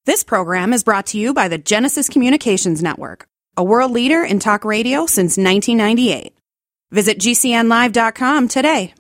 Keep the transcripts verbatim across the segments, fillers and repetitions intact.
This program is brought to you by the Genesis Communications Network, a world leader in talk radio since nineteen ninety-eight. Visit G C N live dot com today.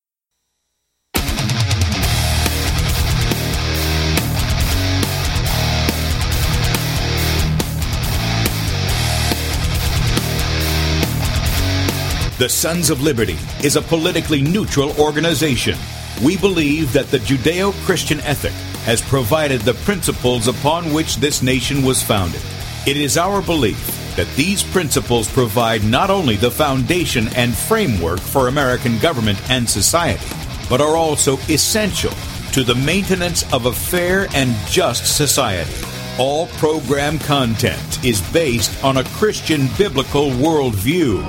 The Sons of Liberty is a politically neutral organization. We believe that the Judeo-Christian ethic has provided the principles upon which this nation was founded. It is our belief that these principles provide not only the foundation and framework for American government and society, but are also essential to the maintenance of a fair and just society. All program content is based on a Christian biblical worldview.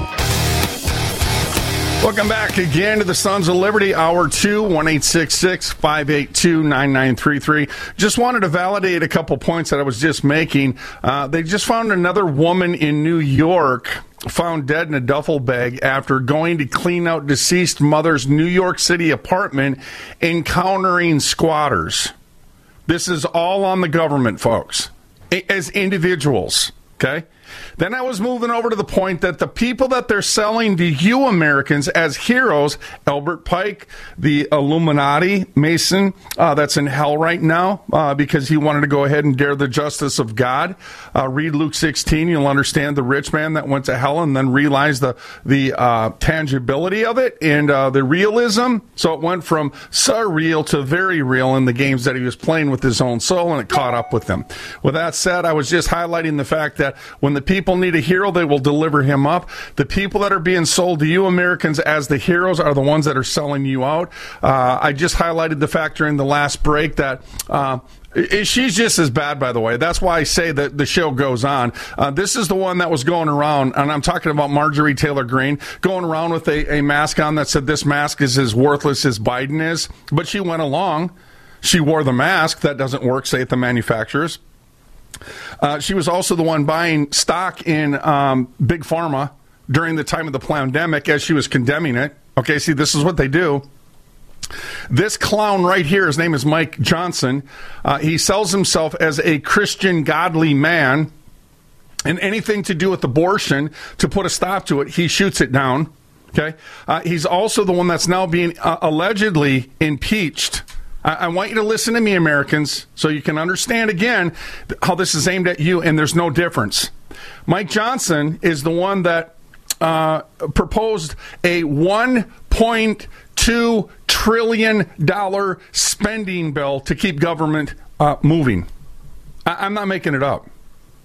Welcome back again to the Sons of Liberty, Hour two, one eight six six, five eight two, nine nine three three. Just wanted to validate a couple points that I was just making. Uh, they just found another woman in New York found dead in a duffel bag after going to clean out deceased mother's New York City apartment, encountering squatters. This is all on the government, folks, as individuals, okay? Then I was moving over to the point that the people that they're selling to you Americans as heroes, Albert Pike, the Illuminati Mason, uh, that's in hell right now uh, because he wanted to go ahead and dare the justice of God. Uh, read Luke sixteen, you'll understand the rich man that went to hell and then realized the, the uh, tangibility of it and uh, the realism. So it went from surreal to very real in the games that he was playing with his own soul, and it caught up with him. With that said, I was just highlighting the fact that when the people need a hero, they will deliver him up. The people that are being sold to you Americans as the heroes are the ones that are selling you out. Uh, I just highlighted the fact during the last break that uh, she's just as bad, by the way. That's why I say that the show goes on. Uh, this is the one that was going around, and I'm talking about Marjorie Taylor Greene, going around with a, a mask on that said this mask is as worthless as Biden is. But she went along. She wore the mask. That doesn't work, say, at the manufacturers. Uh, she was also the one buying stock in um, Big Pharma during the time of the pandemic as she was condemning it. Okay, see, this is what they do. This clown right here, his name is Mike Johnson. Uh, he sells himself as a Christian, godly man, and anything to do with abortion, to put a stop to it, he shoots it down. Okay, uh, he's also the one that's now being uh, allegedly impeached. I want you to listen to me, Americans, so you can understand, again, how this is aimed at you, and there's no difference. Mike Johnson is the one that uh, proposed a one point two trillion dollars spending bill to keep government uh, moving. I- I'm not making it up.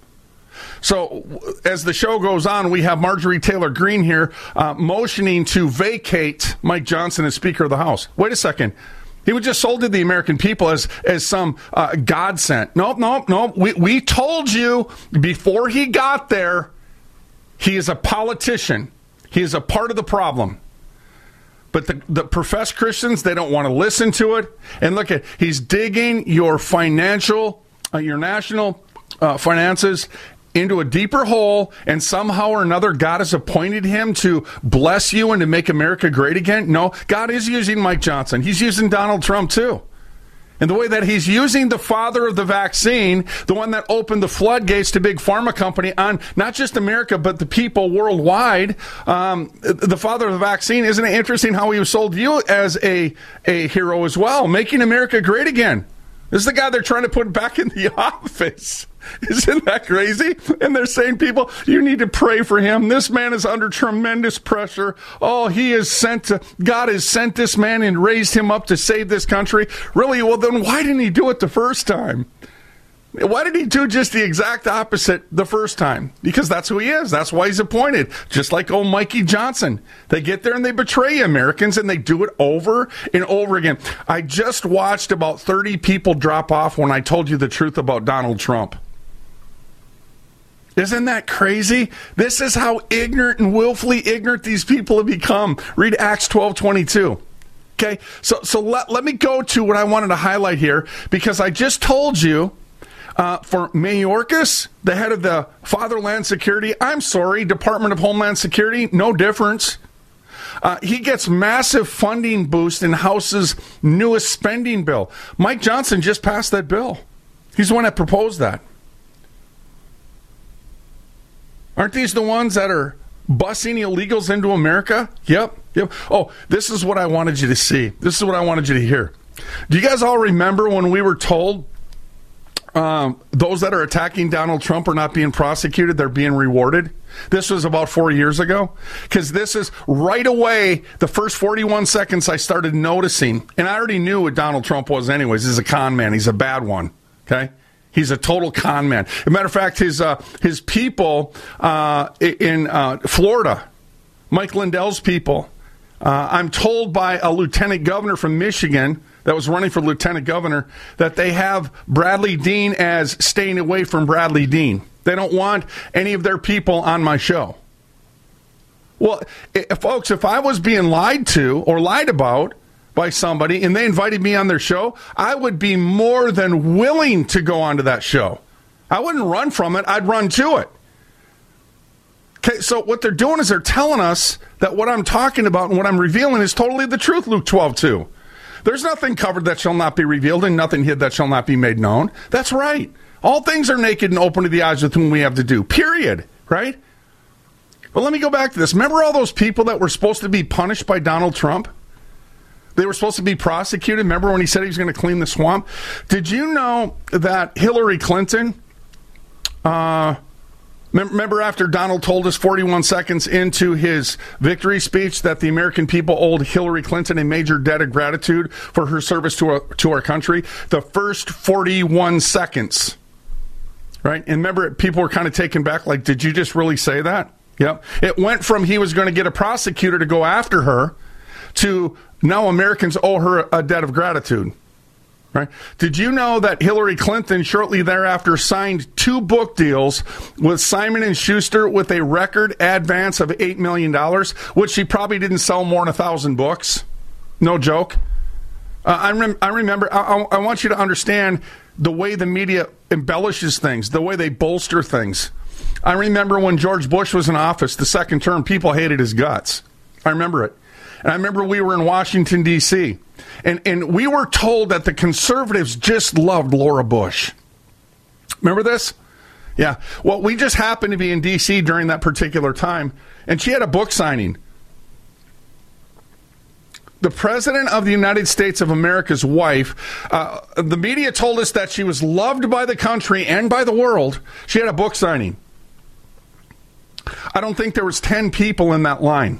So as the show goes on, we have Marjorie Taylor Greene here uh, motioning to vacate Mike Johnson as Speaker of the House. Wait a second. He was just sold to the American people as, as some uh, godsend. Nope, nope, nope. We, we told you before he got there, he is a politician. He is a part of the problem. But the, the professed Christians, they don't want to listen to it. And look at, he's digging your financial, uh, your national uh, finances into a deeper hole, and somehow or another God has appointed him to bless you and to make America great again. No, God is using Mike Johnson. He's using Donald Trump too. And the way that he's using the father of the vaccine, the one that opened the floodgates to big pharma company on not just America, but the people worldwide, um, the father of the vaccine, isn't it interesting how he was sold to you as a, a hero as well, making America great again? This is the guy they're trying to put back in the office. Isn't that crazy? And they're saying, people, you need to pray for him. This man is under tremendous pressure. Oh, he is sent to, God has sent this man and raised him up to save this country. Really? Well, then why didn't he do it the first time? Why did he do just the exact opposite the first time? Because that's who he is. That's why he's appointed. Just like old Mikey Johnson. They get there and they betray Americans, and they do it over and over again. I just watched about thirty people drop off when I told you the truth about Donald Trump. Isn't that crazy? This is how ignorant and willfully ignorant these people have become. Read Acts twelve twenty-two. Okay, so so let, let me go to what I wanted to highlight here, because I just told you uh, for Mayorkas, the head of the Fatherland Security, I'm sorry, Department of Homeland Security, no difference. Uh, he gets massive funding boost in House's newest spending bill. Mike Johnson just passed that bill. He's the one that proposed that. Aren't these the ones that are busing illegals into America? Yep. Yep. Oh, this is what I wanted you to see. This is what I wanted you to hear. Do you guys all remember when we were told um, those that are attacking Donald Trump are not being prosecuted, they're being rewarded? This was about four years ago. Because this is right away, the first forty-one seconds I started noticing, and I already knew what Donald Trump was anyways. He's a con man. He's a bad one. Okay? He's a total con man. As a matter of fact, his uh, his people uh, in uh, Florida, Mike Lindell's people, uh, I'm told by a lieutenant governor from Michigan that was running for lieutenant governor that they have Bradley Dean as staying away from Bradley Dean. They don't want any of their people on my show. Well, if, folks, if I was being lied to or lied about by somebody and they invited me on their show, I would be more than willing to go onto that show. I wouldn't run from it. I'd run to it. Okay, so what they're doing is they're telling us that what I'm talking about and what I'm revealing is totally the truth, Luke twelve two. There's nothing covered that shall not be revealed and nothing hid that shall not be made known. That's right. All things are naked and open to the eyes with whom we have to do, period, right? But let me go back to this. Remember all those people that were supposed to be punished by Donald Trump? They were supposed to be prosecuted. Remember when he said he was going to clean the swamp? Did you know that Hillary Clinton, uh, remember after Donald told us forty-one seconds into his victory speech that the American people owed Hillary Clinton a major debt of gratitude for her service to our, to our country? The first forty-one seconds, right? And remember, people were kind of taken back, like, did you just really say that? Yep. It went from he was going to get a prosecutor to go after her to now Americans owe her a debt of gratitude. Right? Did you know that Hillary Clinton shortly thereafter signed two book deals with Simon and Schuster with a record advance of eight million dollars, which she probably didn't sell more than a thousand books? No joke. Uh, I, rem- I remember, I-, I want you to understand the way the media embellishes things, the way they bolster things. I remember when George Bush was in office, the second term, people hated his guts. I remember it. And I remember we were in Washington, D C, and, and we were told that the conservatives just loved Laura Bush. Remember this? Yeah. Well, we just happened to be in D C during that particular time, and she had a book signing. The President of the United States of America's wife, uh, the media told us that she was loved by the country and by the world. She had a book signing. I don't think there was ten people in that line.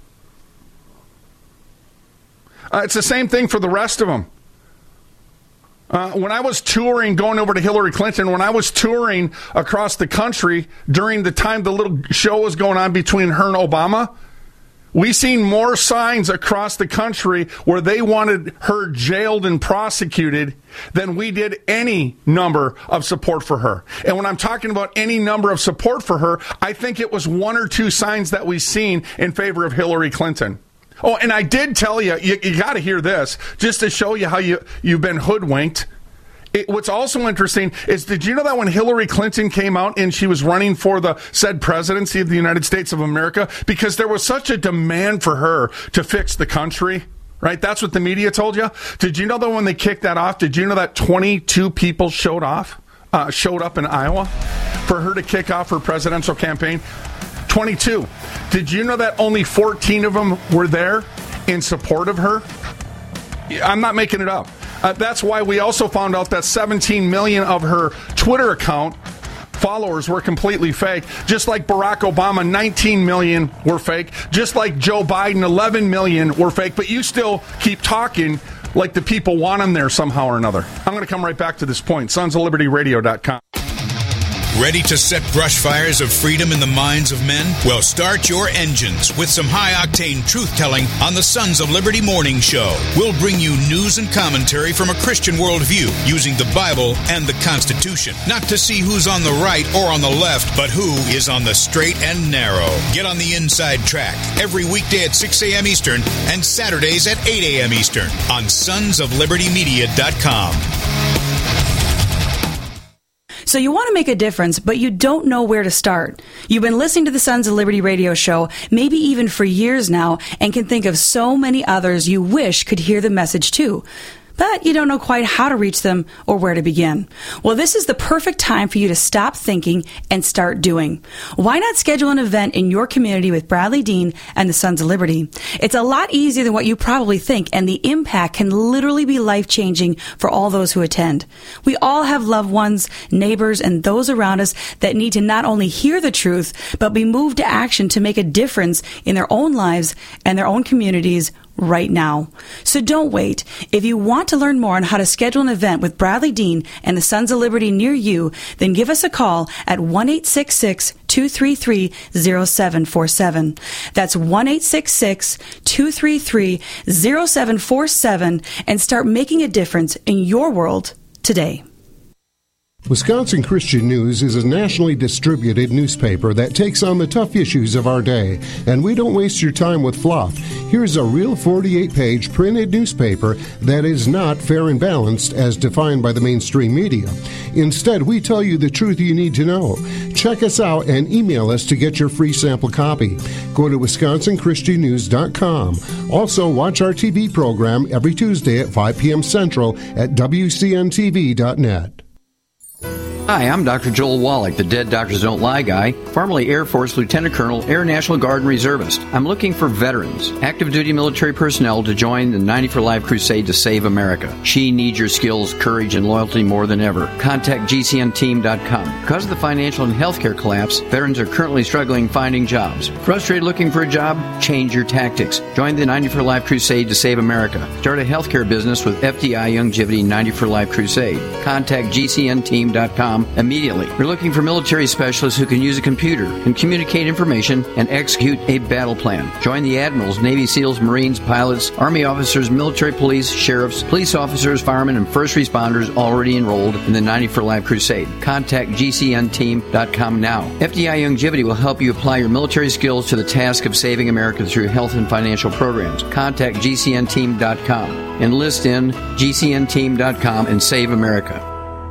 Uh, it's the same thing for the rest of them. Uh, when I was touring, going over to Hillary Clinton, when I was touring across the country during the time the little show was going on between her and Obama, we seen more signs across the country where they wanted her jailed and prosecuted than we did any number of support for her. And when I'm talking about any number of support for her, I think it was one or two signs that we seen in favor of Hillary Clinton. Oh, and I did tell you, you, you got to hear this, just to show you how you, you've been hoodwinked. It, what's also interesting is, did you know that when Hillary Clinton came out and she was running for the said presidency of the United States of America, because there was such a demand for her to fix the country, right? That's what the media told you. Did you know that when they kicked that off, did you know that twenty-two people showed off, uh, showed up in Iowa for her to kick off her presidential campaign? twenty-two. Did you know that only fourteen of them were there in support of her? I'm not making it up. Uh, that's why we also found out that seventeen million of her Twitter account followers were completely fake. Just like Barack Obama, nineteen million were fake. Just like Joe Biden, eleven million were fake. But you still keep talking like the people want them there somehow or another. I'm going to come right back to this point. sons of liberty radio dot com. Ready to set brush fires of freedom in the minds of men? Well, start your engines with some high-octane truth-telling on the Sons of Liberty Morning Show. We'll bring you news and commentary from a Christian worldview using the Bible and the Constitution. Not to see who's on the right or on the left, but who is on the straight and narrow. Get on the inside track every weekday at six a.m. Eastern and Saturdays at eight a.m. Eastern on sons of liberty media dot com. So you want to make a difference, but you don't know where to start. You've been listening to the Sons of Liberty radio show, maybe even for years now, and can think of so many others you wish could hear the message too. but you don't know quite how to reach them or where to begin. Well, this is the perfect time for you to stop thinking and start doing. Why not schedule an event in your community with Bradley Dean and the Sons of Liberty? It's a lot easier than what you probably think, and the impact can literally be life-changing for all those who attend. We all have loved ones, neighbors, and those around us that need to not only hear the truth, but be moved to action to make a difference in their own lives and their own communities right now. So don't wait. If you want to learn more on how to schedule an event with Bradley Dean and the Sons of Liberty near you, then give us a call at one eight six six, two three three, zero seven four seven. That's one eight six six, two three three, zero seven four seven and start making a difference in your world today. Wisconsin Christian News is a nationally distributed newspaper that takes on the tough issues of our day, and we don't waste your time with fluff. Here's a real forty-eight page printed newspaper that is not fair and balanced as defined by the mainstream media. Instead, we tell you the truth you need to know. Check us out and email us to get your free sample copy. Go to wisconsin christian news dot com. Also, watch our T V program every Tuesday at five p.m. Central at w c n t v dot net. Hi, I'm Doctor Joel Wallach, the Dead Doctors Don't Lie guy, formerly Air Force Lieutenant Colonel, Air National Guard and Reservist. I'm looking for veterans, active duty military personnel to join the ninety for Life crusade to save America. She needs your skills, courage, and loyalty more than ever. Contact G C N team dot com. Because of the financial and healthcare collapse, veterans are currently struggling finding jobs. Frustrated looking for a job? Change your tactics. Join the ninety for Life crusade to save America. Start a healthcare business with F D I Youngevity ninety for Life crusade. Contact G C N team dot com immediately. We're looking for military specialists who can use a computer and communicate information and execute a battle plan. Join the admirals, Navy SEALs, Marines, pilots, Army officers, military police, sheriffs, police officers, firemen, and first responders already enrolled in the ninety for Life crusade. Contact G C N team dot com now. F D I Youngevity will help you apply your military skills to the task of saving America through health and financial programs. Contact G C N team dot com. Enlist in G C N team dot com and save America.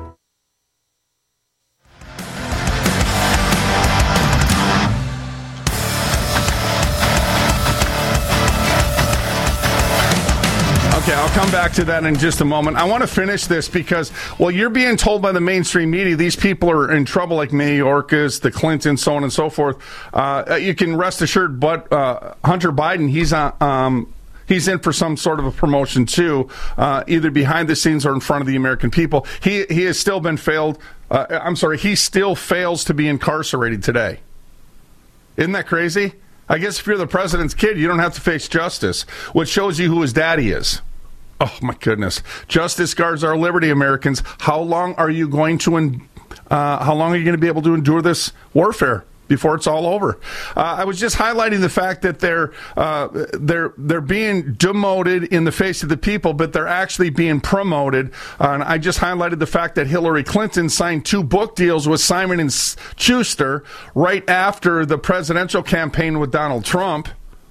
Okay, I'll come back to that in just a moment. I want to finish this because, well, you're being told by the mainstream media these people are in trouble, like Mayorkas, the Clintons, so on and so forth. Uh, you can rest assured, but uh, Hunter Biden, he's on. Um, He's in for some sort of a promotion, too, uh, either behind the scenes or in front of the American people. He he has still been failed. Uh, I'm sorry, he still fails to be incarcerated today. Isn't that crazy? I guess if you're the president's kid, you don't have to face justice, which shows you who his daddy is. Oh, my goodness. Justice guards our liberty, Americans. How long are you going to, uh, how long are you going to be able to endure this warfare before it's all over? Uh, I was just highlighting the fact that they're uh, they're they're being demoted in the face of the people, but they're actually being promoted. Uh, and I just highlighted the fact that Hillary Clinton signed two book deals with Simon and Schuster right after the presidential campaign with Donald Trump.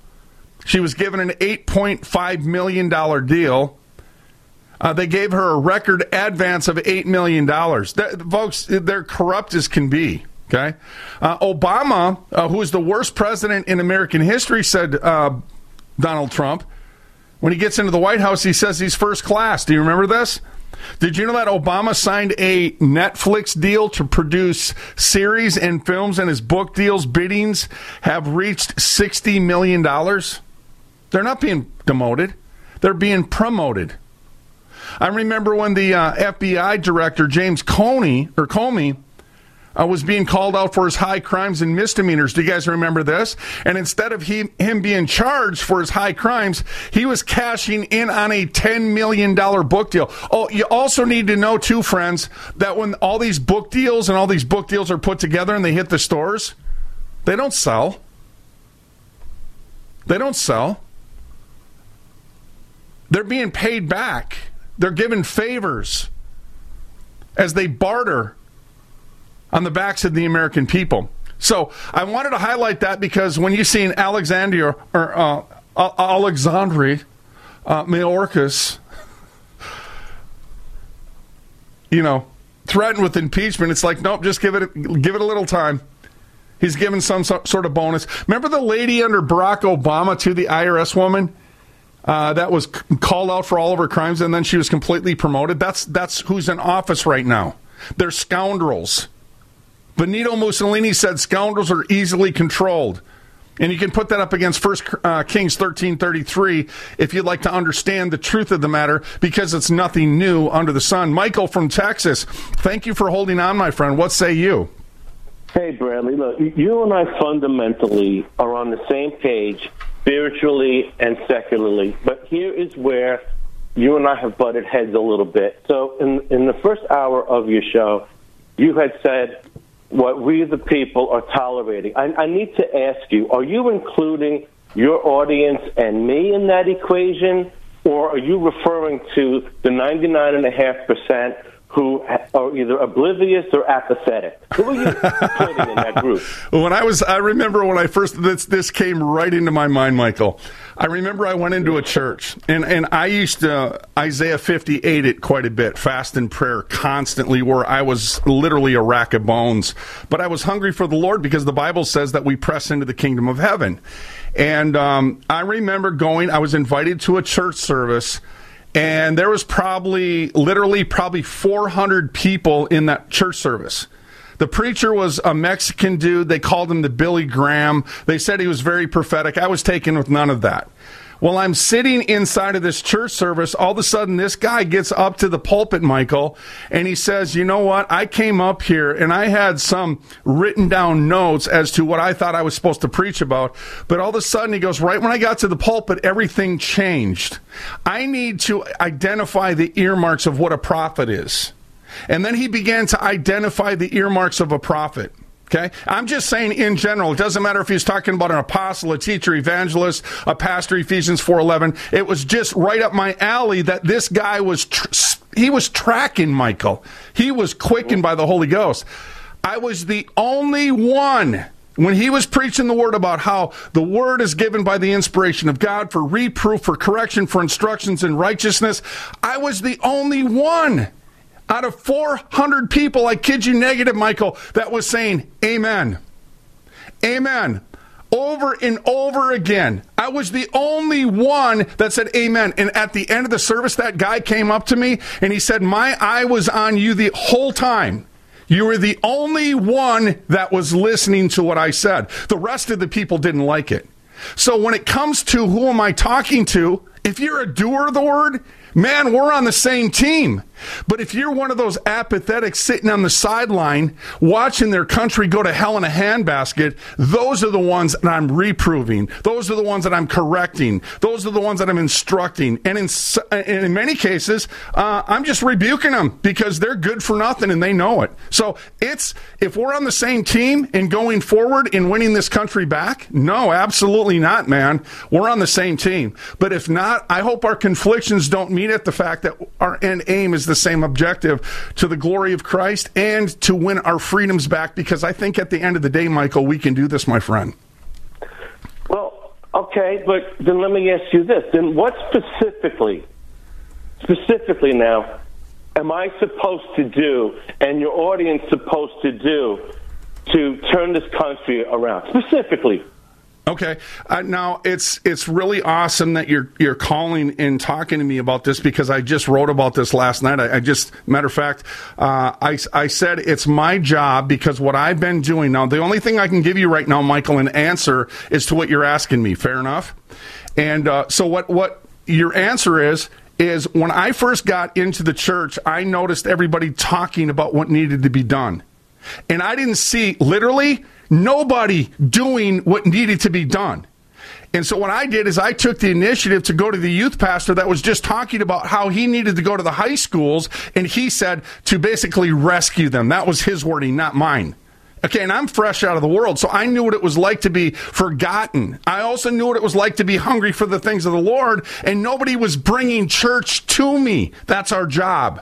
She was given an eight point five million dollars deal. Uh, they gave her a record advance of eight million dollars. They're, folks, they're corrupt as can be. Okay, uh, Obama, uh, who is the worst president in American history, said uh, Donald Trump. When he gets into the White House, he says he's first class. Do you remember this? Did you know that Obama signed a Netflix deal to produce series and films, and his book deals biddings have reached sixty million dollars? They're not being demoted. They're being promoted. I remember when the uh, F B I director, James Comey, or Comey, Uh, was being called out for his high crimes and misdemeanors. Do you guys remember this? And instead of he, him being charged for his high crimes, he was cashing in on a ten million dollars book deal. Oh, you also need to know, too, friends, that when all these book deals and all these book deals are put together and they hit the stores, they don't sell. They don't sell. They're being paid back. They're given favors as they barter on the backs of the American people. So I wanted to highlight that because when you see an Alexandria or uh, Alexandri uh, Mayorkas, you know, threatened with impeachment, it's like, nope, just give it give it a little time. He's given some sort of bonus. Remember the lady under Barack Obama, to the I R S woman? uh, that was c- called out for all of her crimes, and then she was completely promoted. That's that's who's in office right now. They're scoundrels. Benito Mussolini said scoundrels are easily controlled. And you can put that up against First uh, Kings thirteen thirty-three if you'd like to understand the truth of the matter, because it's nothing new under the sun. Michael from Texas, thank you for holding on, my friend. What say you? Hey, Bradley, look, you and I fundamentally are on the same page, spiritually and secularly. But here is where you and I have butted heads a little bit. So in, in the first hour of your show, you had said what we the people are tolerating. I, I need to ask you, are you including your audience and me in that equation, or are you referring to the ninety-nine point five percent who are either oblivious or apathetic? Who are you putting in that group? When I was, I remember when I first, this, this came right into my mind, Michael. I remember I went into a church, and, and I used to Isaiah fifty-eight it quite a bit, fast and prayer constantly, where I was literally a rack of bones. But I was hungry for the Lord because the Bible says that we press into the kingdom of heaven. And um, I remember going, I was invited to a church service, and there was probably, literally probably four hundred people in that church service. The preacher was a Mexican dude. They called him the Billy Graham. They said he was very prophetic. I was taken with none of that. Well, I'm sitting inside of this church service. All of a sudden, this guy gets up to the pulpit, Michael, and he says, you know what? I came up here, and I had some written down notes as to what I thought I was supposed to preach about. But all of a sudden, he goes, right when I got to the pulpit, everything changed. I need to identify the earmarks of what a prophet is. And then he began to identify the earmarks of a prophet. Okay, I'm just saying in general. It doesn't matter if he's talking about an apostle, a teacher, evangelist, a pastor, Ephesians four eleven. It was just right up my alley that this guy was, tr- he was tracking, Michael. He was quickened by the Holy Ghost. I was the only one, when he was preaching the word about how the word is given by the inspiration of God for reproof, for correction, for instructions in righteousness. I was the only one out of four hundred people, I kid you negative, Michael, that was saying, amen. Amen. Over and over again. I was the only one that said amen. And at the end of the service, that guy came up to me and he said, my eye was on you the whole time. You were the only one that was listening to what I said. The rest of the people didn't like it. So when it comes to who am I talking to, if you're a doer of the word, man, we're on the same team. But if you're one of those apathetics sitting on the sideline watching their country go to hell in a handbasket, those are the ones that I'm reproving. Those are the ones that I'm correcting. Those are the ones that I'm instructing. And in and in many cases, uh, I'm just rebuking them because they're good for nothing and they know it. So it's, if we're on the same team and going forward in winning this country back, no, absolutely not, man. We're on the same team. But if not, I hope our conflictions don't meet at the fact that our end aim is the same objective, to the glory of Christ and to win our freedoms back, because I think at the end of the day, Michael, we can do this, my friend. Well, okay, but then let me ask you this. Then what specifically, specifically now, am I supposed to do and your audience supposed to do to turn this country around? Specifically. Okay. Uh, now it's it's really awesome that you're you're calling and talking to me about this, because I just wrote about this last night. I, I just, matter of fact, uh, I I said it's my job, because what I've been doing now, the only thing I can give you right now, Michael, an answer is to what you're asking me. Fair enough. And uh, so what what your answer is is when I first got into the church, I noticed everybody talking about what needed to be done, and I didn't see literally nobody doing what needed to be done. And so what I did is I took the initiative to go to the youth pastor that was just talking about how he needed to go to the high schools, and he said to basically rescue them. That was his wording, not mine. Okay, and I'm fresh out of the world, so I knew what it was like to be forgotten. I also knew what it was like to be hungry for the things of the Lord, and nobody was bringing church to me. That's our job.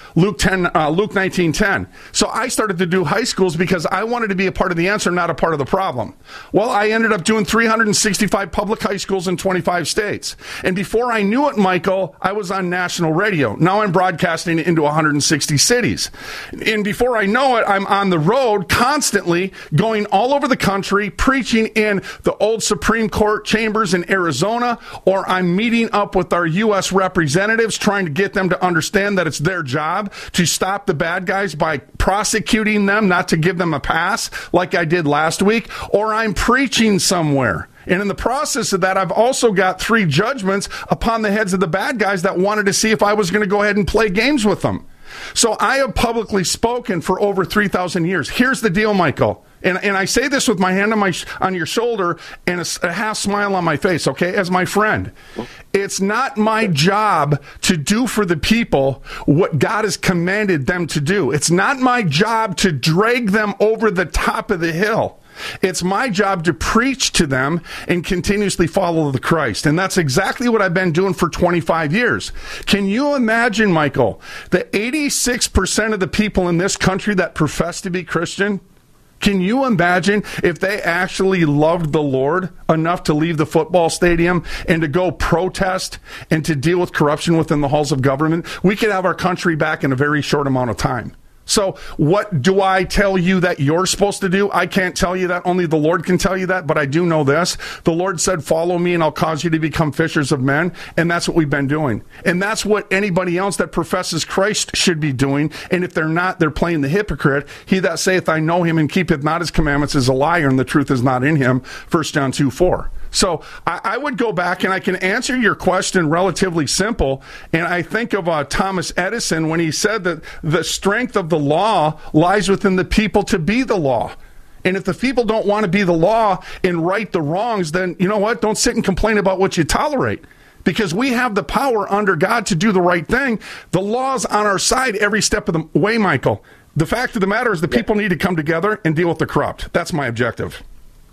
Luke ten, uh, Luke nineteen ten. So I started to do high schools because I wanted to be a part of the answer, not a part of the problem. Well, I ended up doing three hundred sixty-five public high schools in twenty-five states. And before I knew it, Michael, I was on national radio. Now I'm broadcasting into one hundred sixty cities. And before I know it, I'm on the road constantly going all over the country, preaching in the old Supreme Court chambers in Arizona, or I'm meeting up with our U S representatives, trying to get them to understand that it's their job to stop the bad guys by prosecuting them, not to give them a pass like I did last week, or I'm preaching somewhere. And in the process of that, I've also got three judgments upon the heads of the bad guys that wanted to see if I was going to go ahead and play games with them. So I have publicly spoken for over three thousand years. Here's the deal, Michael. And, and I say this with my hand on my on your shoulder and a, a half smile on my face, okay, as my friend. It's not my job to do for the people what God has commanded them to do. It's not my job to drag them over the top of the hill. It's my job to preach to them and continuously follow the Christ. And that's exactly what I've been doing for twenty-five years. Can you imagine, Michael, that eighty-six percent of the people in this country that profess to be Christian, can you imagine if they actually loved the Lord enough to leave the football stadium and to go protest and to deal with corruption within the halls of government? We could have our country back in a very short amount of time. So what do I tell you that you're supposed to do? I can't tell you that. Only the Lord can tell you that. But I do know this. The Lord said, follow me and I'll cause you to become fishers of men. And that's what we've been doing. And that's what anybody else that professes Christ should be doing. And if they're not, they're playing the hypocrite. He that saith, I know him and keepeth not his commandments is a liar, and the truth is not in him. First John two four. So I, I would go back, and I can answer your question relatively simple. And I think of uh, Thomas Edison when he said that the strength of the law lies within the people to be the law. And if the people don't want to be the law and right the wrongs, then you know what? Don't sit and complain about what you tolerate. Because we have the power under God to do the right thing. The law's on our side every step of the way, Michael. The fact of the matter is the people need to come together and deal with the corrupt. That's my objective.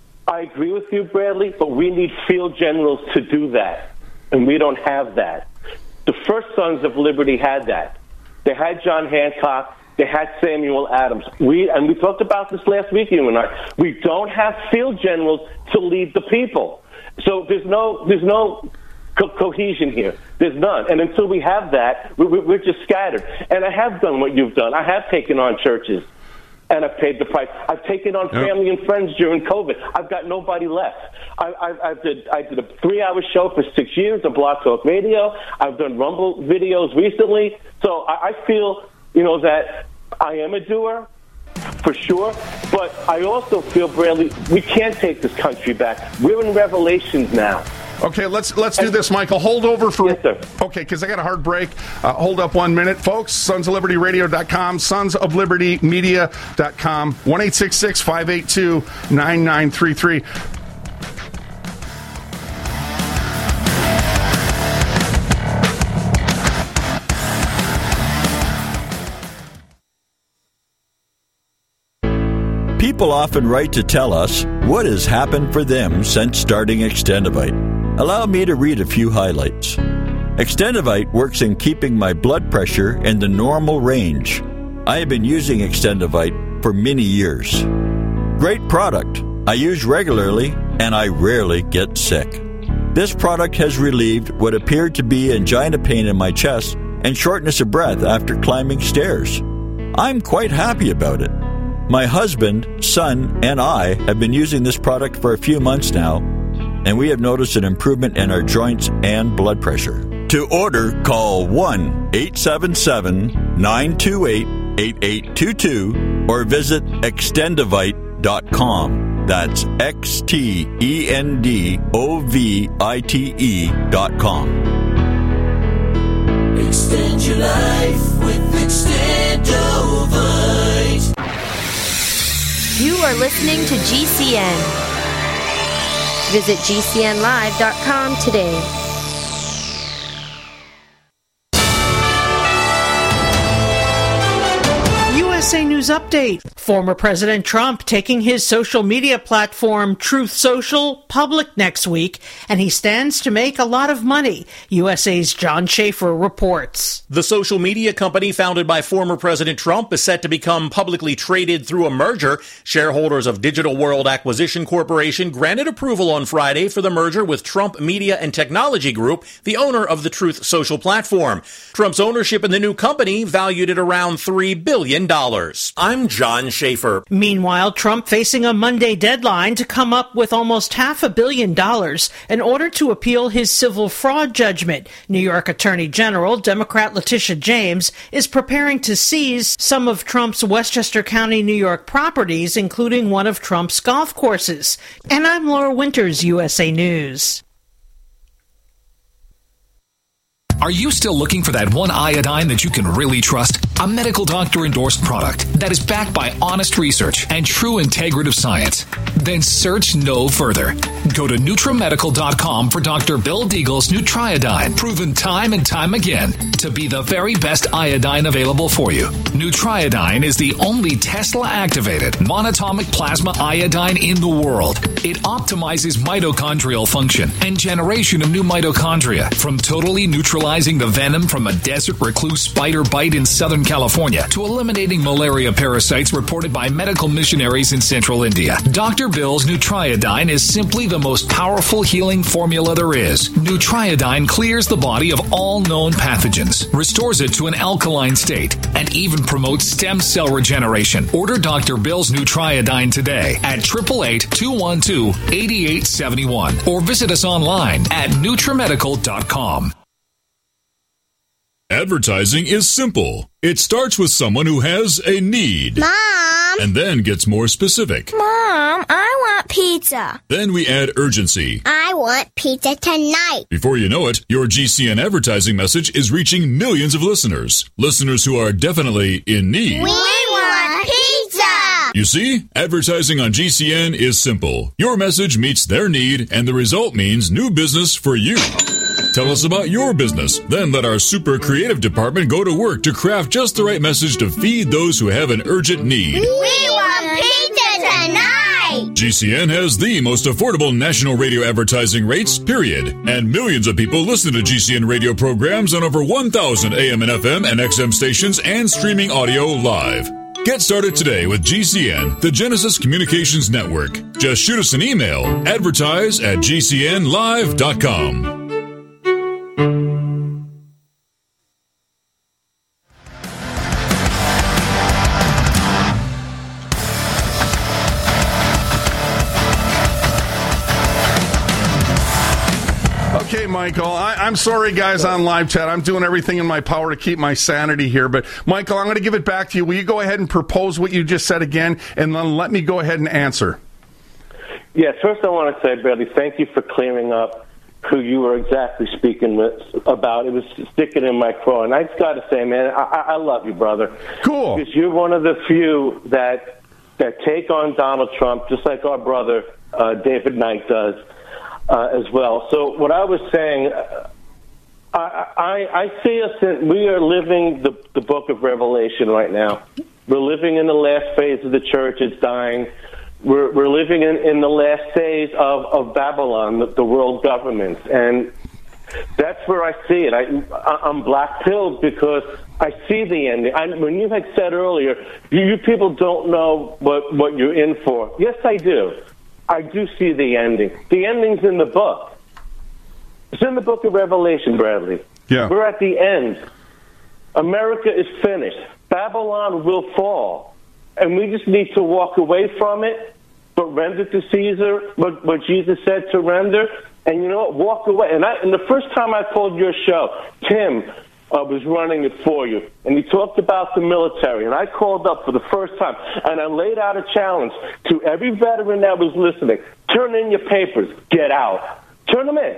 I agree with you, Bradley, but we need field generals to do that, and we don't have that. The first Sons of Liberty had that. They had John Hancock. They had Samuel Adams. We and we talked about this last week, you and I. We don't have field generals to lead the people. So there's no there's no co- cohesion here. There's none. And until we have that, we, we, we're just scattered. And I have done what you've done. I have taken on churches. And I've paid the price. I've taken on yep. family and friends during COVID. I've got nobody left. I, I, I did I did a three-hour show for six years on Blog Talk Radio. I've done Rumble videos recently. So I, I feel, you know, that I am a doer, for sure. But I also feel, Bradley, we can't take this country back. We're in Revelations now. Okay, let's let's do this, Michael. Hold over for... Yes, sir. Okay, because I got a hard break. Uh, hold up one minute. Folks, sons of liberty radio dot com, sons of liberty media dot com, one eight six six, five eight two, nine nine three three. People often write to tell us what has happened for them since starting Extendivite. Allow me to read a few highlights. Extendivite works in keeping my blood pressure in the normal range. I have been using Extendivite for many years. Great product. I use regularly and I rarely get sick. This product has relieved what appeared to be angina pain in my chest and shortness of breath after climbing stairs. I'm quite happy about it. My husband, son, and I have been using this product for a few months now, and we have noticed an improvement in our joints and blood pressure. To order, call one eight seven seven, nine two eight, eight eight two two or visit extendivite dot com. That's X T E N D O V I T E dot com. Extend your life with Extendivite. You are listening to G C N. Visit G C N live dot com today. U S A News News Update. Former President Trump taking his social media platform Truth Social public next week, and he stands to make a lot of money. U S A's John Schaefer reports. The social media company founded by former President Trump is set to become publicly traded through a merger. Shareholders of Digital World Acquisition Corporation granted approval on Friday for the merger with Trump Media and Technology Group, the owner of the Truth Social platform. Trump's ownership in the new company valued at around three billion dollars. I'm John Schaefer. Meanwhile, Trump facing a Monday deadline to come up with almost half a billion dollars in order to appeal his civil fraud judgment. New York Attorney General Democrat Letitia James is preparing to seize some of Trump's Westchester County, New York properties, including one of Trump's golf courses. And I'm Laura Winters, U S A News. Are you still looking for that one iodine that you can really trust? A medical doctor endorsed product that is backed by honest research and true integrative science? Then search no further. Go to NutriMedical dot com for Doctor Bill Deagle's Nutriodine, proven time and time again to be the very best iodine available for you. Nutriodine is the only Tesla-activated monatomic plasma iodine in the world. It optimizes mitochondrial function and generation of new mitochondria from totally neutralizing the venom from a desert recluse spider bite in Southern California to eliminating malaria parasites reported by medical missionaries in central India. Doctor Bill's Nutriodine is simply the most powerful healing formula there is. Nutriodine clears the body of all known pathogens, restores it to an alkaline state, and even promotes stem cell regeneration. Order Doctor Bill's Nutriodine today at eight eight eight, two one two, eight eight seven one or visit us online at NutriMedical dot com. Advertising is simple. It starts with someone who has a need. Mom! And then gets more specific. Mom, I want pizza. Then we add urgency. I want pizza tonight. Before you know it, your G C N advertising message is reaching millions of listeners. Listeners who are definitely in need. We want pizza! You see, advertising on G C N is simple. Your message meets their need, and the result means new business for you. Tell us about your business. Then let our super creative department go to work to craft just the right message to feed those who have an urgent need. We want pizza tonight! G C N has the most affordable national radio advertising rates, period. And millions of people listen to G C N radio programs on over one thousand A M and F M and X M stations and streaming audio live. Get started today with G C N, the Genesis Communications Network. Just shoot us an email, advertise at G C N live dot com. Okay, Michael, I, I'm sorry, guys, on live chat. I'm doing everything in my power to keep my sanity here. But, Michael, I'm going to give it back to you. Will you go ahead and propose what you just said again, and then let me go ahead and answer? Yes, first I want to say, Bradley, thank you for clearing up who you were exactly speaking with, about. It was sticking in my craw. And I just got to say, man, I, I love you, brother. Cool. Because you're one of the few that that take on Donald Trump, just like our brother uh, David Knight does. Uh, as well. So what I was saying, uh, I, I, I see us in, we are living the, the book of Revelation right now. We're living in the last phase of the church. It's dying. We're, we're living in, in the last phase of, of Babylon, the, the world government. And that's where I see it. I, I'm black-pilled because I see the ending. I, when you had said earlier, you, you people don't know what, what you're in for. Yes, I do. I do see the ending. The ending's in the book. It's in the book of Revelation, Bradley. Yeah. We're at the end. America is finished. Babylon will fall. And we just need to walk away from it, but render to Caesar what, what Jesus said to render. And you know what? Walk away. And, I, and the first time I called your show, Tim Uh, was running it for you, and he talked about the military, and I called up for the first time, and I laid out a challenge to every veteran that was listening. Turn in your papers. Get out. Turn them in.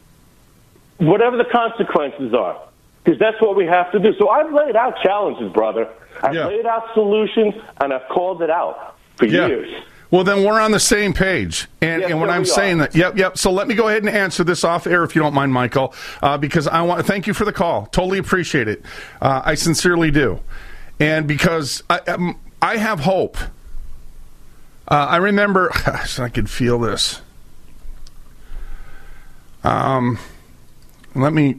Whatever the consequences are, because that's what we have to do. So I've laid out challenges, brother. I've yeah. laid out solutions, and I've called it out for yeah. years. Well, then we're on the same page. And, yes, and when I'm saying that, yep, yep. So let me go ahead and answer this off air, if you don't mind, Michael, uh, because I want to thank you for the call. Totally appreciate it. Uh, I sincerely do. And because I, um, I have hope. Uh, I remember, I could feel this. Um, let me.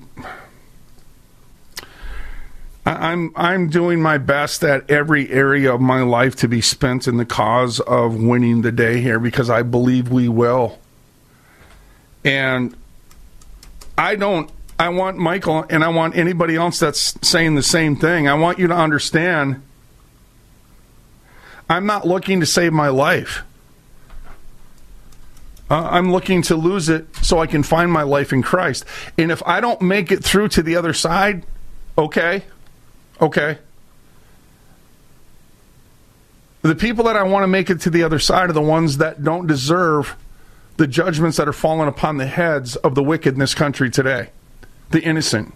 I, I'm I'm doing my best at every area of my life to be spent in the cause of winning the day here, because I believe we will. And I don't. I want Michael and I want anybody else that's saying the same thing. I want you to understand. I'm not looking to save my life. Uh, I'm looking to lose it so I can find my life in Christ. And if I don't make it through to the other side, okay, okay. The people that I want to make it to the other side are the ones that don't deserve the judgments that are falling upon the heads of the wicked in this country today, the innocent.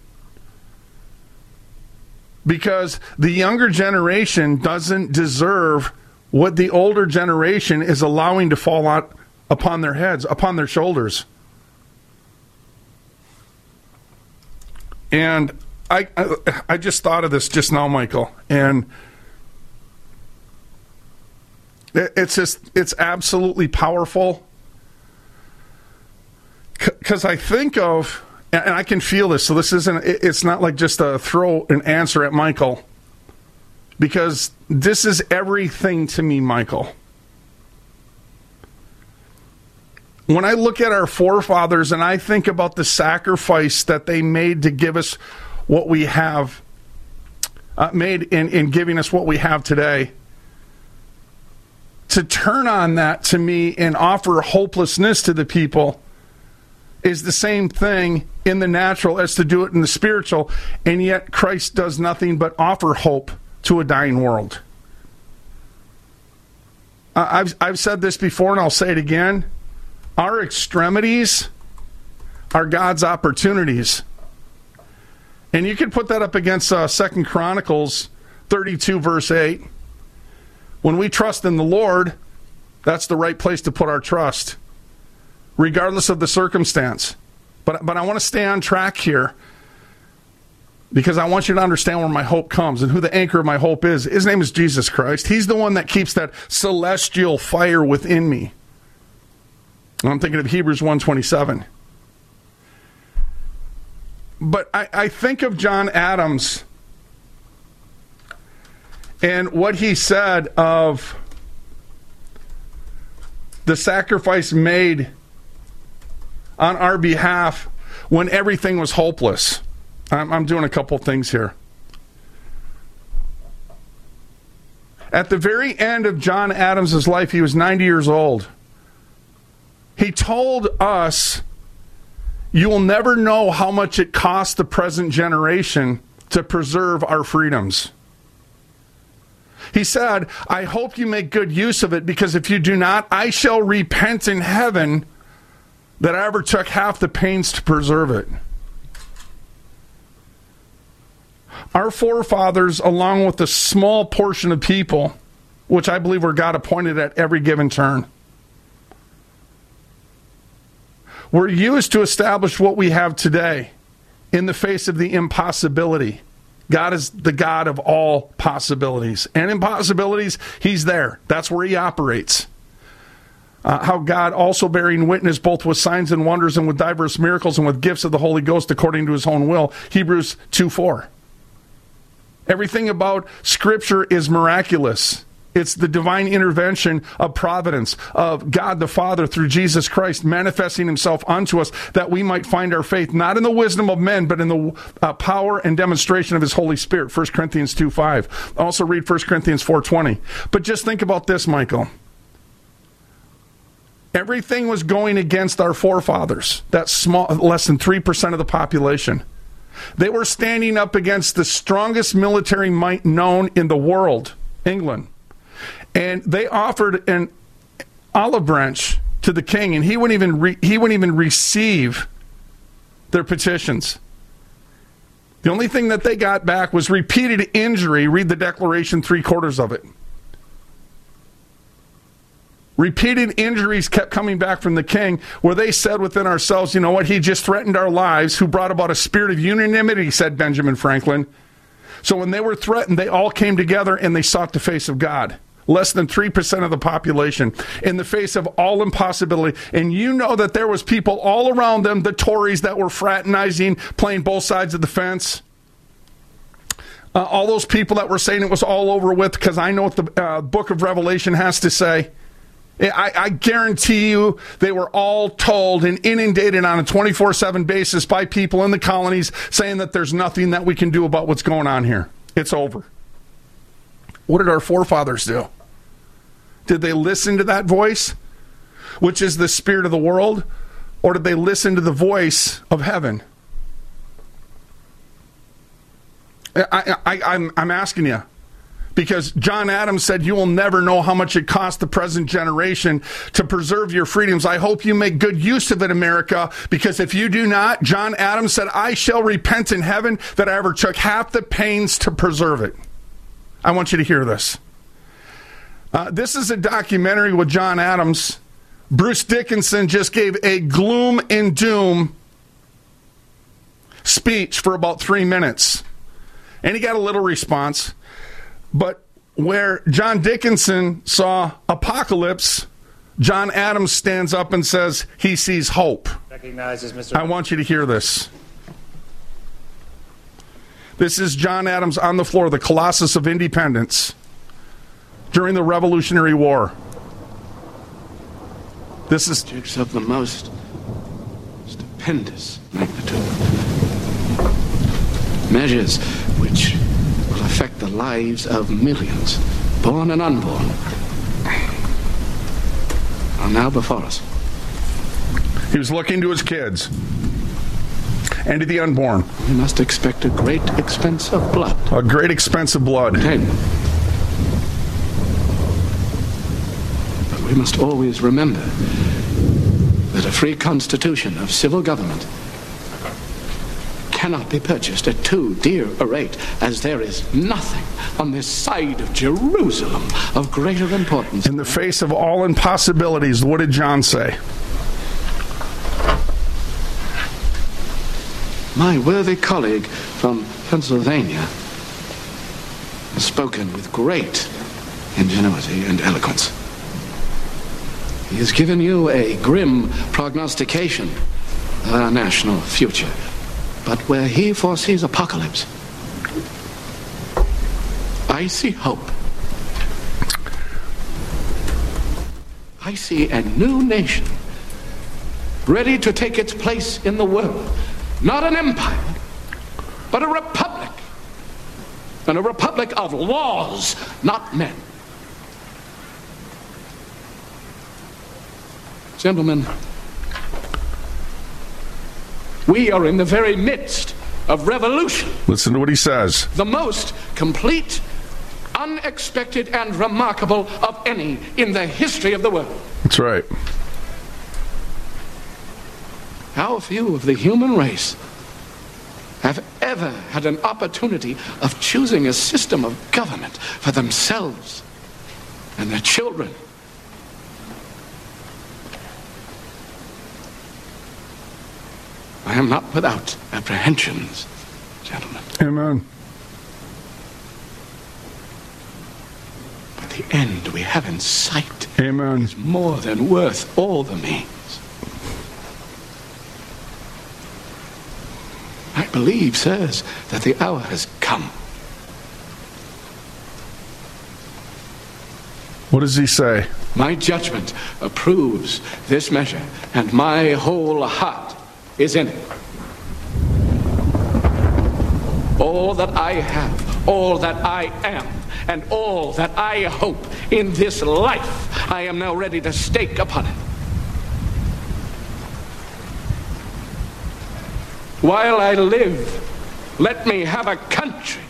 Because the younger generation doesn't deserve what the older generation is allowing to fall out upon their heads, upon their shoulders. And I, I, I just thought of this just now, Michael, and it, it's just, it's absolutely powerful. Because I think of, and I can feel this, so this isn't, it's not like just a throw an answer at Michael. Because this is everything to me, Michael. When I look at our forefathers and I think about the sacrifice that they made to give us what we have, uh, made in, in giving us what we have today, to turn on that to me and offer hopelessness to the people is the same thing in the natural as to do it in the spiritual, and yet Christ does nothing but offer hope to a dying world. Uh, I've I've said this before, and I'll say it again. Our extremities are God's opportunities, and you can put that up against uh, Second Chronicles thirty-two, verse eight. When we trust in the Lord, that's the right place to put our trust, regardless of the circumstance. But but I want to stay on track here, because I want you to understand where my hope comes and who the anchor of my hope is. His name is Jesus Christ. He's the one that keeps that celestial fire within me. And I'm thinking of Hebrews one twenty-seven. But I, I think of John Adams and what he said of the sacrifice made on our behalf when everything was hopeless. I'm, I'm doing a couple things here. At the very end of John Adams' life, he was ninety years old. He told us, you will never know how much it costs the present generation to preserve our freedoms. He said, I hope you make good use of it, because if you do not, I shall repent in heaven that I ever took half the pains to preserve it. Our forefathers, along with a small portion of people, which I believe were God appointed at every given turn, were used to establish what we have today in the face of the impossibility. God is the God of all possibilities. And impossibilities, He's there. That's where He operates. Uh, how God also bearing witness both with signs and wonders and with diverse miracles and with gifts of the Holy Ghost according to His own will. Hebrews two four. Everything about Scripture is miraculous. It's the divine intervention of providence, of God the Father through Jesus Christ manifesting Himself unto us that we might find our faith, not in the wisdom of men, but in the uh, power and demonstration of His Holy Spirit, First Corinthians two five. Also read First Corinthians four twenty. But just think about this, Michael. Everything was going against our forefathers, that small, less than three percent of the population. They were standing up against the strongest military might known in the world, England. And they offered an olive branch to the king, and he wouldn't even re- he wouldn't even receive their petitions. The only thing that they got back was repeated injury. Read the Declaration, three quarters of it. Repeated injuries kept coming back from the king, where they said within ourselves, you know what, he just threatened our lives, who brought about a spirit of unanimity, said Benjamin Franklin, So when they were threatened, they all came together and they sought the face of God. Less than three percent of the population in the face of all impossibility. And you know that there was people all around them, the Tories, that were fraternizing, playing both sides of the fence. Uh, all those people that were saying it was all over with, because I know what the uh, book of Revelation has to say. I, I guarantee you they were all told and inundated on a twenty-four seven basis by people in the colonies saying that there's nothing that we can do about what's going on here. It's over. What did our forefathers do? Did they listen to that voice, which is the spirit of the world, or did they listen to the voice of heaven? I, I, I'm, I'm asking you, because John Adams said you will never know how much it cost the present generation to preserve your freedoms. I hope you make good use of it, America, because if you do not, John Adams said, I shall repent in heaven that I ever took half the pains to preserve it. I want you to hear this. Uh, this is a documentary with John Adams. Bruce Dickinson just gave a gloom and doom speech for about three minutes. And he got a little response. But where John Dickinson saw apocalypse, John Adams stands up and says he sees hope. Recognizes Mister I want you to hear this. This is John Adams on the floor, the Colossus of Independence, during the Revolutionary War. This is objects of the most stupendous magnitude. Measures which will affect the lives of millions, born and unborn, are now before us. He was looking to his kids and to the unborn. We must expect a great expense of blood. A great expense of blood. Ten. But we must always remember that a free constitution of civil government cannot be purchased at too dear a rate, as there is nothing on this side of Jerusalem of greater importance. In the face of all impossibilities, what did John say? My worthy colleague from Pennsylvania has spoken with great ingenuity and eloquence. He has given you a grim prognostication of our national future. But where he foresees apocalypse, I see hope. I see a new nation ready to take its place in the world. Not an empire, but a republic. And a republic of laws, not men. Gentlemen, we are in the very midst of revolution. Listen to what he says. The most complete, unexpected, and remarkable of any in the history of the world. That's right. How few of the human race have ever had an opportunity of choosing a system of government for themselves and their children. I am not without apprehensions, gentlemen. Amen. But the end we have in sight Amen. is more than worth all the means. I believe, sirs, that the hour has come. What does he say? My judgment approves this measure, and my whole heart is in it. All that I have, all that I am, and all that I hope in this life, I am now ready to stake upon it. While I live, let me have a country.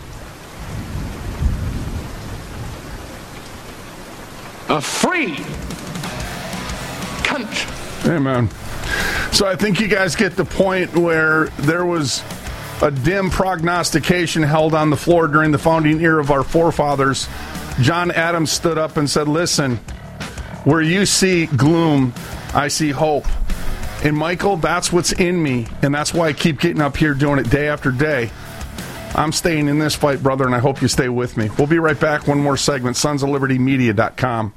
A free country. Amen. So I think you guys get the point where there was a dim prognostication held on the floor during the founding era of our forefathers. John Adams stood up and said, listen, where you see gloom, I see hope. And Michael, that's what's in me, and that's why I keep getting up here doing it day after day. I'm staying in this fight, brother, and I hope you stay with me. We'll be right back. One more segment, sons of liberty media dot com.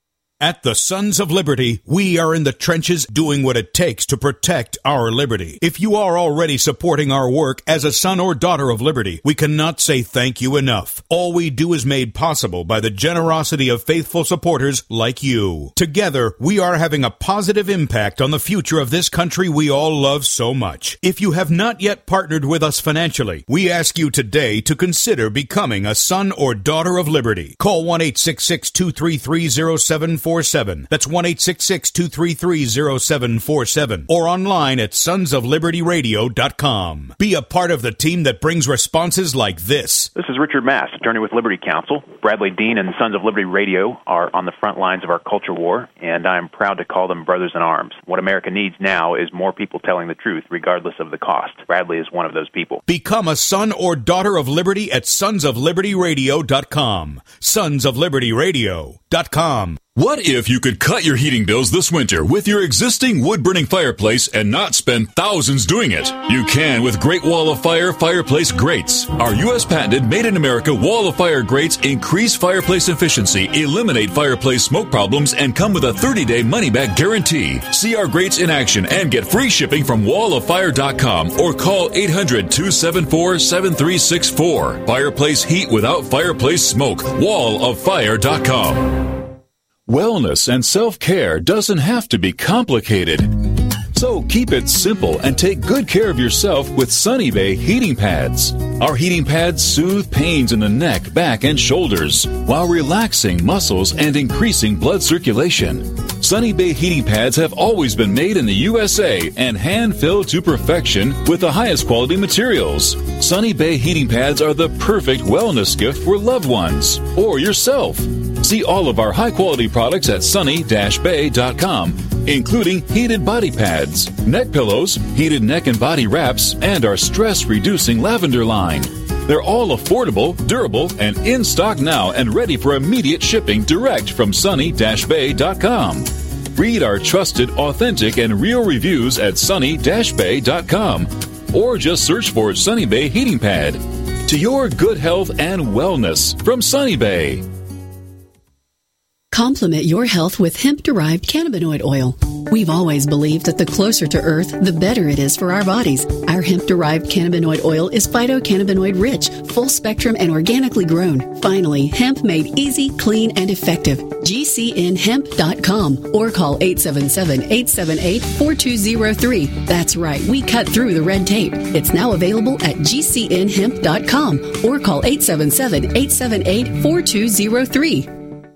At the Sons of Liberty, we are in the trenches doing what it takes to protect our liberty. If you are already supporting our work as a son or daughter of liberty, we cannot say thank you enough. All we do is made possible by the generosity of faithful supporters like you. Together, we are having a positive impact on the future of this country we all love so much. If you have not yet partnered with us financially, we ask you today to consider becoming a son or daughter of liberty. Call one eight six six, two three three, zero seven four seven. That's one eight six six, two three three, zero seven four seven. Or online at sons of liberty radio dot com. Be a part of the team that brings responses like this. This is Richard Mass, attorney with Liberty Counsel. Bradley Dean and Sons of Liberty Radio are on the front lines of our culture war, and I'm proud to call them brothers in arms. What America needs now is more people telling the truth, regardless of the cost. Bradley is one of those people. Become a son or daughter of liberty at sons of liberty radio dot com. sons of liberty radio dot com. What if you could cut your heating bills this winter with your existing wood-burning fireplace and not spend thousands doing it? You can with Great Wall of Fire fireplace grates. Our U S patented made-in-America Wall of Fire grates increase fireplace efficiency, eliminate fireplace smoke problems, and come with a thirty-day money-back guarantee. See our grates in action and get free shipping from wall of fire dot com or call eight hundred, two seven four, seven three six four. Fireplace heat without fireplace smoke. wall of fire dot com. Wellness and self-care doesn't have to be complicated. So keep it simple and take good care of yourself with Sunny Bay heating pads. Our heating pads soothe pains in the neck, back, and shoulders while relaxing muscles and increasing blood circulation. Sunny Bay heating pads have always been made in the U S A and hand-filled to perfection with the highest quality materials. Sunny Bay heating pads are the perfect wellness gift for loved ones or yourself. See all of our high-quality products at sunny dash bay dot com, including heated body pads, neck pillows, heated neck and body wraps, and our stress-reducing lavender line. They're all affordable, durable, and in stock now and ready for immediate shipping direct from sunny dash bay dot com. Read our trusted, authentic, and real reviews at sunny dash bay dot com or just search for Sunny Bay Heating Pad. To your good health and wellness from Sunny Bay. Complement your health with hemp-derived cannabinoid oil. We've always believed that the closer to Earth, the better it is for our bodies. Our hemp-derived cannabinoid oil is phytocannabinoid-rich, full-spectrum, and organically grown. Finally, hemp made easy, clean, and effective. G C N hemp dot com or call eight seven seven, eight seven eight, four two zero three. That's right, we cut through the red tape. It's now available at G C N hemp dot com or call eight seven seven, eight seven eight, four two zero three.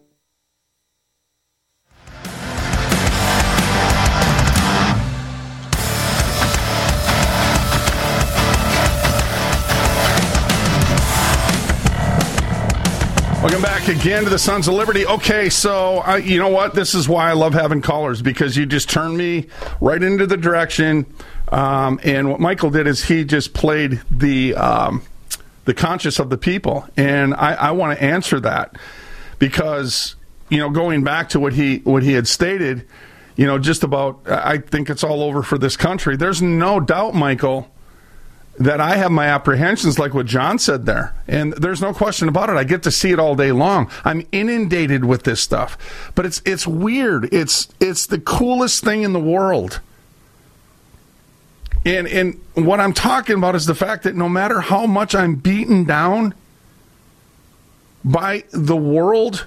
Welcome back again to the Sons of Liberty. Okay, so I, you know what? This is why I love having callers, because you just turn me right into the direction. Um, and what Michael did is he just played the um, the conscience of the people, and I, I want to answer that because you know going back to what he what he had stated, you know, just about I think it's all over for this country. There's no doubt, Michael, that I have my apprehensions like what John said there. And there's no question about it. I get to see it all day long. I'm inundated with this stuff. But it's it's weird. It's it's the coolest thing in the world. And and what I'm talking about is the fact that no matter how much I'm beaten down by the world,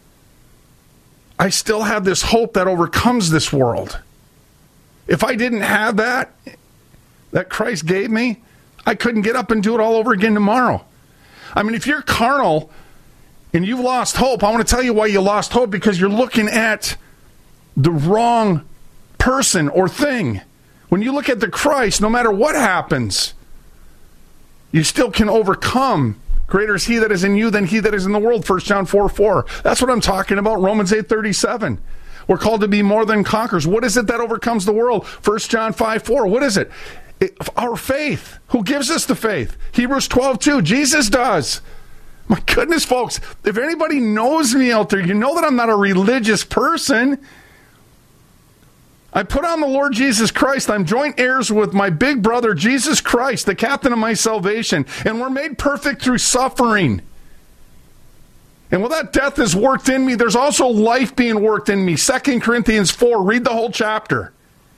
I still have this hope that overcomes this world. If I didn't have that, that Christ gave me, I couldn't get up and do it all over again tomorrow. I mean, if you're carnal and you've lost hope, I want to tell you why you lost hope, because you're looking at the wrong person or thing. When you look at the Christ, no matter what happens, you still can overcome. Greater is he that is in you than he that is in the world, First John four four. That's what I'm talking about, Romans eight thirty-seven. We're called to be more than conquerors. What is it that overcomes the world? First John five four. What is it? It, our faith. Who gives us the faith? Hebrews twelve two. Jesus does. My goodness, folks, if anybody knows me out there, you know that I'm not a religious person. I put on the Lord Jesus Christ. I'm joint heirs with my big brother, Jesus Christ, the captain of my salvation. And we're made perfect through suffering. And while that death is worked in me, there's also life being worked in me. Second Corinthians four, read the whole chapter.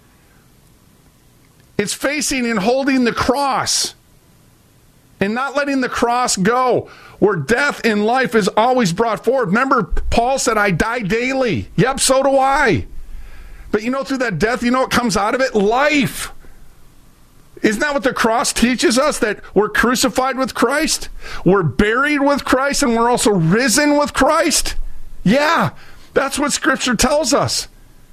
It's facing and holding the cross and not letting the cross go, where death in life is always brought forward. Remember, Paul said, I die daily. Yep, so do I. But you know, through that death, you know what comes out of it? Life. Isn't that what the cross teaches us? That we're crucified with Christ, we're buried with Christ, and we're also risen with Christ? Yeah, that's what Scripture tells us.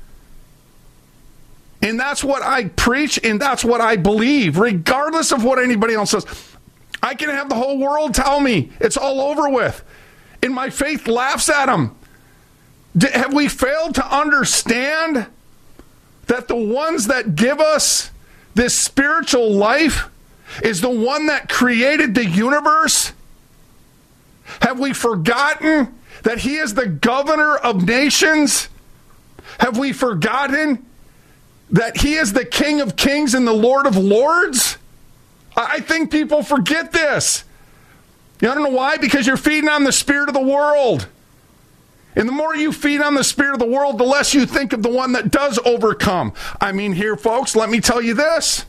And that's what I preach, and that's what I believe, regardless of what anybody else says. I can have the whole world tell me it's all over with, and my faith laughs at them. Have we failed to understand that the ones that give us this spiritual life is the one that created the universe? Have we forgotten that he is the governor of nations? Have we forgotten that he is the King of kings and the Lord of lords? I think people forget this. You don't know why? Because you're feeding on the spirit of the world. And the more you feed on the spirit of the world, the less you think of the one that does overcome. I mean, here, folks, let me tell you this.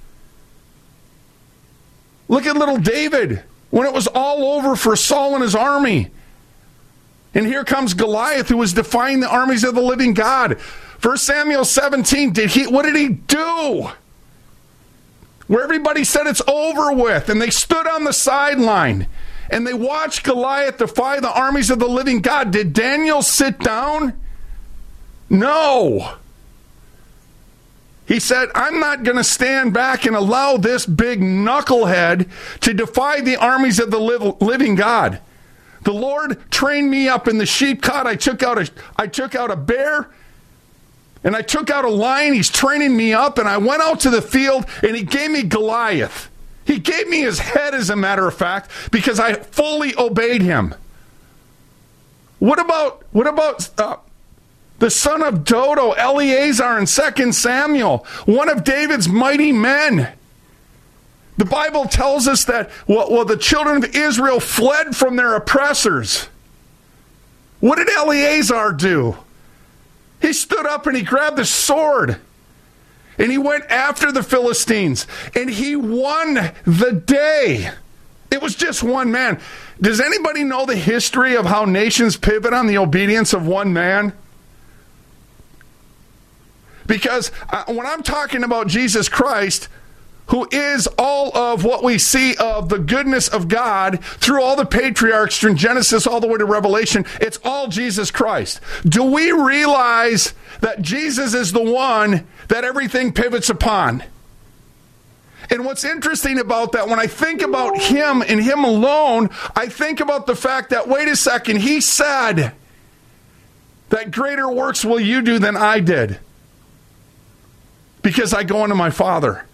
Look at little David when it was all over for Saul and his army. And here comes Goliath, who was defying the armies of the living God. First Samuel seventeen, did he? What did he do? Where everybody said it's over with, and they stood on the sideline, and they watched Goliath defy the armies of the living God. Did Daniel sit down? No. He said, I'm not going to stand back and allow this big knucklehead to defy the armies of the living God. The Lord trained me up in the sheep cot. I took out a, I took out a bear, and I took out a lion. He's training me up, and I went out to the field, and he gave me Goliath. He gave me his head, as a matter of fact, because I fully obeyed him. What about what about uh, the son of Dodo, Eleazar, in Second Samuel, one of David's mighty men? The Bible tells us that well, well, the children of Israel fled from their oppressors. What did Eleazar do? He stood up and he grabbed the sword and he went after the Philistines and he won the day. It was just one man. Does anybody know the history of how nations pivot on the obedience of one man? Because uh, when I'm talking about Jesus Christ, who is all of what we see of the goodness of God through all the patriarchs from Genesis all the way to Revelation, it's all Jesus Christ. Do we realize that Jesus is the one that everything pivots upon? And what's interesting about that, when I think about him and him alone, I think about the fact that, wait a second, he said that greater works will you do than I did, because I go unto my Father.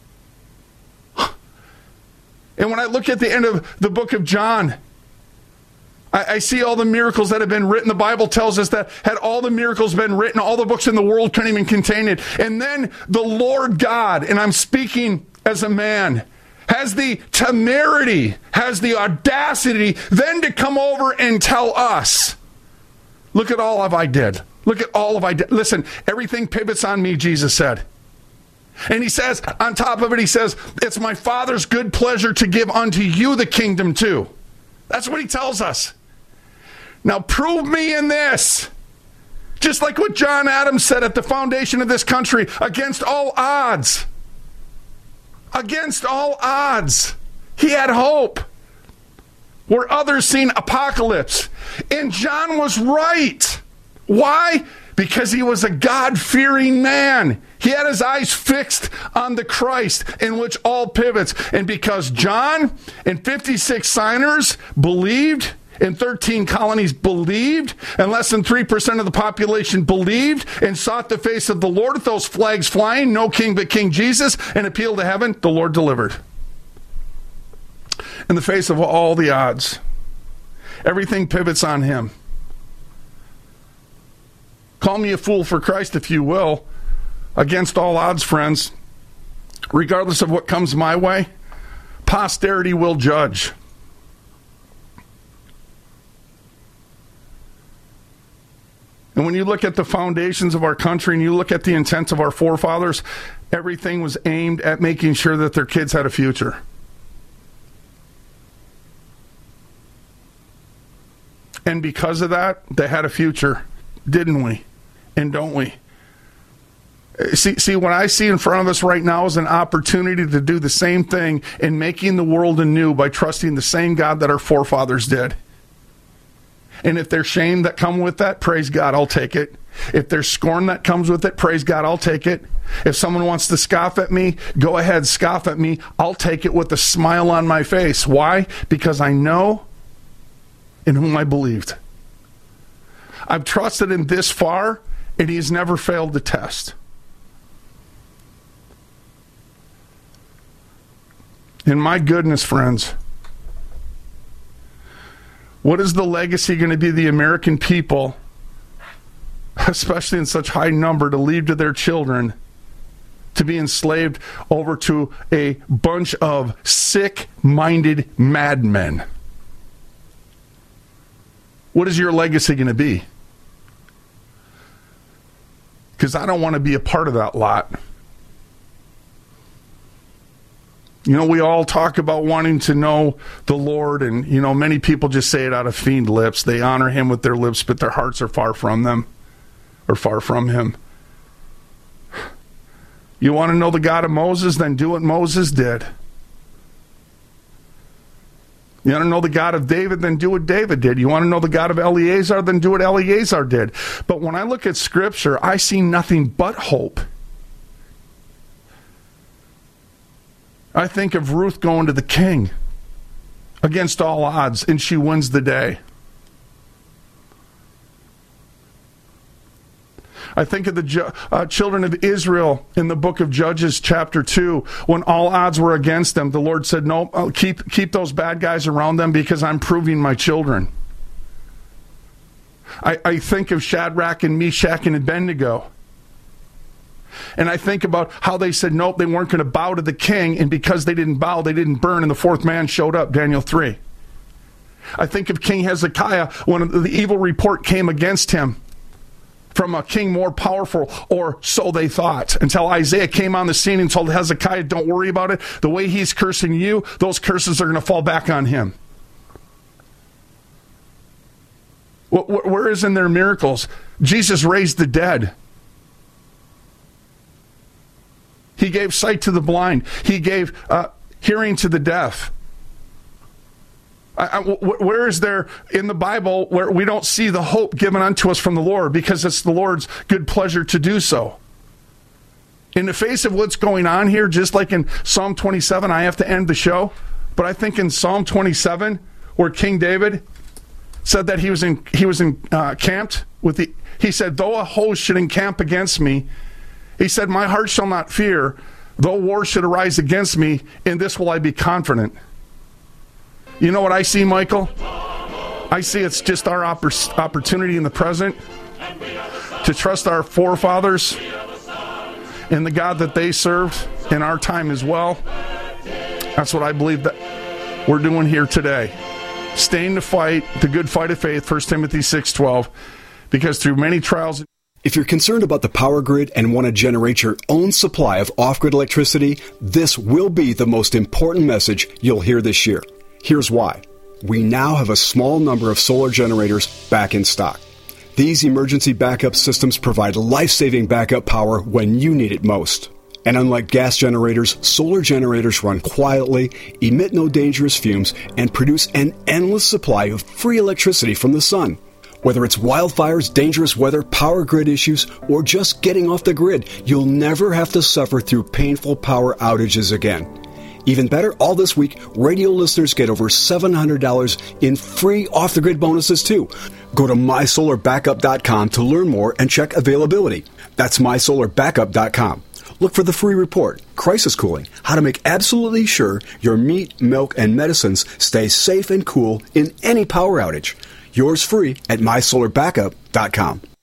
And when I look at the end of the book of John, I, I see all the miracles that have been written. The Bible tells us that had all the miracles been written, all the books in the world couldn't even contain it. And then the Lord God, and I'm speaking as a man, has the temerity, has the audacity then to come over and tell us, look at all of I did. Look at all of I did. Listen, everything pivots on me, Jesus said. And he says, on top of it, he says, it's my Father's good pleasure to give unto you the kingdom too. That's what he tells us. Now prove me in this. Just like what John Adams said at the foundation of this country, against all odds. Against all odds. He had hope. Where others seen apocalypse. And John was right. Why? Because he was a God-fearing man. He had his eyes fixed on the Christ in which all pivots. And because John and fifty-six signers believed, and thirteen colonies believed, and less than three percent of the population believed and sought the face of the Lord with those flags flying, no king but King Jesus, and appealed to heaven, the Lord delivered. In the face of all the odds, everything pivots on him. Call me a fool for Christ if you will, Against all odds, friends, regardless of what comes my way, posterity will judge. And when you look at the foundations of our country and you look at the intents of our forefathers, everything was aimed at making sure that their kids had a future. And because of that, they had a future, didn't we? And don't we? See, see, what I see in front of us right now is an opportunity to do the same thing in making the world anew by trusting the same God that our forefathers did. And if there's shame that comes with that, praise God, I'll take it. If there's scorn that comes with it, praise God, I'll take it. If someone wants to scoff at me, go ahead, scoff at me. I'll take it with a smile on my face. Why? Because I know in whom I believed. I've trusted him this far, and he's never failed the test. And my goodness, friends, what is the legacy going to be the American people, especially in such high number, to leave to their children, to be enslaved over to a bunch of sick-minded madmen? What is your legacy going to be? Because I don't want to be a part of that lot. You know, we all talk about wanting to know the Lord, and, you know, many people just say it out of feigned lips. They honor him with their lips, but their hearts are far from them, or far from him. You want to know the God of Moses? Then do what Moses did. You want to know the God of David? Then do what David did. You want to know the God of Eleazar? Then do what Eleazar did. But when I look at Scripture, I see nothing but hope. I think of Ruth going to the king against all odds, and she wins the day. I think of the uh, children of Israel in the book of Judges chapter two. When all odds were against them, the Lord said, no, I'll keep, keep those bad guys around them because I'm proving my children. I, I think of Shadrach and Meshach and Abednego. And I think about how they said, nope, they weren't going to bow to the king, and because they didn't bow, they didn't burn, and the fourth man showed up, Daniel three. I think of King Hezekiah when the evil report came against him from a king more powerful, or so they thought, until Isaiah came on the scene and told Hezekiah, don't worry about it. The way he's cursing you, those curses are going to fall back on him. Where is in their miracles? Jesus raised the dead. He gave sight to the blind. He gave uh, hearing to the deaf. I, I, where is there in the Bible where we don't see the hope given unto us from the Lord, because it's the Lord's good pleasure to do so? In the face of what's going on here, just like in Psalm twenty-seven, I have to end the show, but I think in Psalm twenty-seven, where King David said that he was in, he was in, uh, camped with the, he said, though a host should encamp against me, he said, my heart shall not fear, though war should arise against me, in this will I be confident. You know what I see, Michael? I see it's just our oppor- opportunity in the present to trust our forefathers and the God that they served in our time as well. That's what I believe that we're doing here today. Staying to fight the good fight of faith, First Timothy six twelve, because through many trials... If you're concerned about the power grid and want to generate your own supply of off-grid electricity, this will be the most important message you'll hear this year. Here's why. We now have a small number of solar generators back in stock. These emergency backup systems provide life-saving backup power when you need it most. And unlike gas generators, solar generators run quietly, emit no dangerous fumes, and produce an endless supply of free electricity from the sun. Whether it's wildfires, dangerous weather, power grid issues, or just getting off the grid, you'll never have to suffer through painful power outages again. Even better, all this week, radio listeners get over seven hundred dollars in free off-the-grid bonuses, too. Go to my solar backup dot com to learn more and check availability. That's my solar backup dot com. Look for the free report, Crisis Cooling, how to make absolutely sure your meat, milk, and medicines stay safe and cool in any power outage. Yours free at my solar backup dot com.